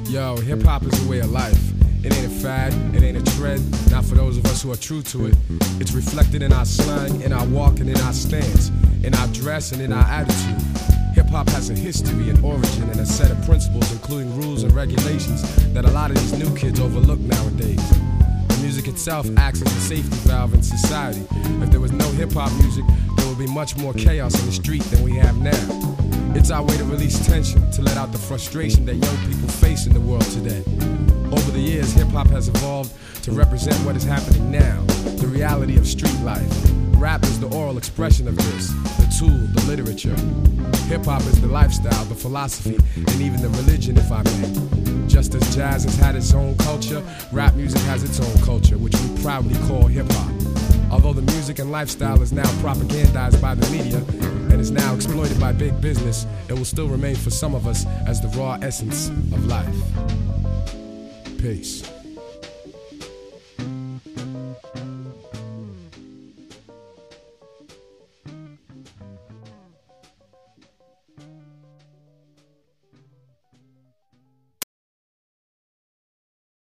Yo, hip-hop is a way of life. It ain't a fad, it ain't a trend, not for those of us who are true to it. It's reflected in our slang, in our walk, and in our stance, in our dress, and in our attitude. Hip-hop has a history and origin and a set of principles, including rules and regulations that a lot of these new kids overlook nowadays. The music itself acts as a safety valve in society. If there was no hip-hop music, there would be much more chaos in the street than we have now. It's our way to release tension, to let out the frustration that young people face in the world today. Over the years, hip-hop has evolved to represent what is happening now, the reality of street life. Rap is the oral expression of this, the tool, the literature. Hip-hop is the lifestyle, the philosophy, and even the religion, if I may. Just as jazz has had its own culture, rap music has its own culture, which we proudly call hip-hop. Although the music and lifestyle is now propagandized by the media and is now exploited by big business, it will still remain for some of us as the raw essence of life. Peace.